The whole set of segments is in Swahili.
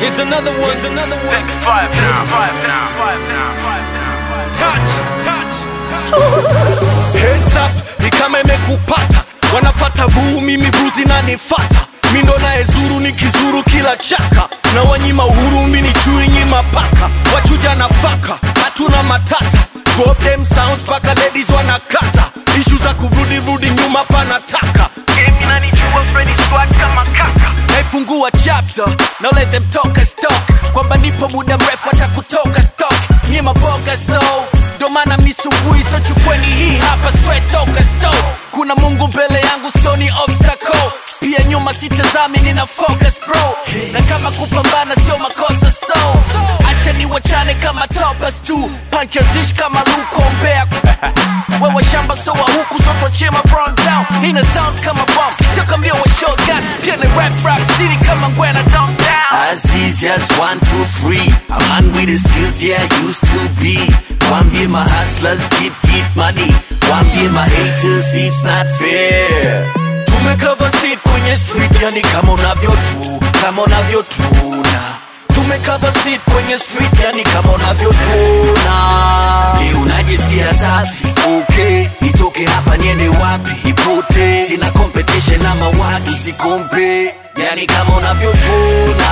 Here's another one. Take 5 now. Touch. Heads up, ni kama imekupata. Wanapata vuu, mimi vuzi na nifata. Mindo na ezuru ni kizuru kila chaka. Na wanyima uhuru, mini chui nyima paka. Wachuja na faka, hatuna matata. Drop them sounds, paka ladies wanakata. Ishu za kuvrudi nyuma panataka. Game inanijua Freddy swag kama kaka. Naifungua chapter, now let them talk as talk. Kwamba nipo muda mrefu hata kutoka stock. Nyima bogas no, ndo maana misumbui. So chukweni hii hapa straight talk as talk. Kuna Mungu mbele yangu so ni obstacle. Pia nyuma sitazami nina focus bro. Na kama kupambana sio makosa so acha ni wachane kama toppers tu. Punches ish kama luko mbea. Wewe shamba so wa huku zoto chema brown down. Nina sound kama bomb, sio kambia wa shotgun. Pia ni rap city kama ngwena downtown. As easy as 1, 2, 3. A man with the skills, yeah, used to be. One be my hustlers, keep money. One be my haters, it's not fair. Tumekava seat kwenye street, yani kama unavyotuna. Tumekava seat kwenye street, yani kama unavyotuna. Leo unajisikia safi, okay. Nitoke hapa niende wapi, nipote. Sina competition na mawadu, sikompe. Yani kama unavyotuna.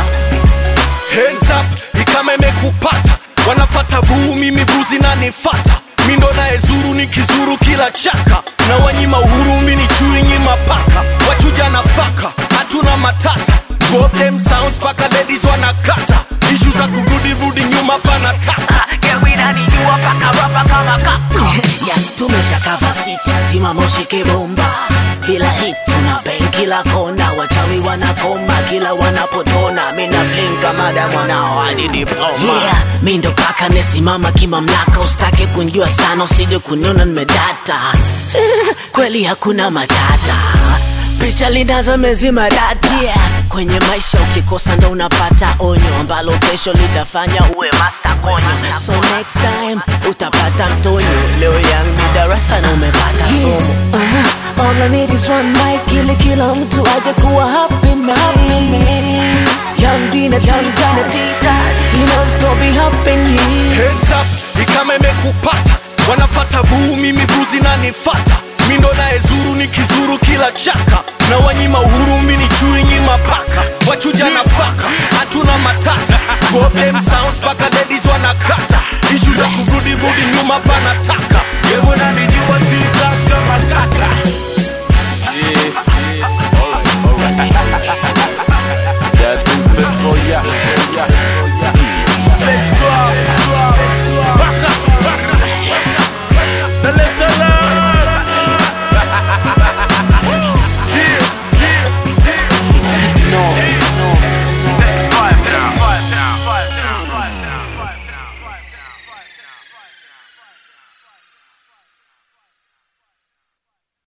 Hands up, ni kama imekupata. Wanapata vuu, mimi vuzi na nifata. Mindo na ezuru ni kizuru kila chaka. Na wanyima uhuru, mini chui nyima paka. Wachuja na faka, hatuna matata. Drop them sounds, paka ladies wanakata. Ishu za kuvrudi nyuma panataka. Game inanijua paka rapa kama kaka. Tumesha cover city, simama ushike bomba. Bila hit tuna bang kila kona. Wachawi wanakoma kila wanapotona. Mina blink kama damu hadi diploma. Yeah, mindo kaka nesimama kimamlaka. Usitake kunjua sana, usije kuniona nimedata. Kweli hakuna matata. Picha linaza mezima dati, yeah. Kwenye maisha ukikosa ndo unapata onyo ambalo kesho litafanya uwe master konyo. So next time utapata mtonyo. Leo yangu darasa na umepata somo. All I need is one mic ili kila mtu aje kuwa happy man. Young Dina Tita, you know it's gonna be happening. Hands up, ni kama imekupata. Wanapata vuu, mimi vuzi na nifata. Mindo na ezuru ni kizuru kila chaka. Na wanyima uhuru, mini chui nyima paka. Wachuja na faka, hatuna matata. Drop them sounds, paka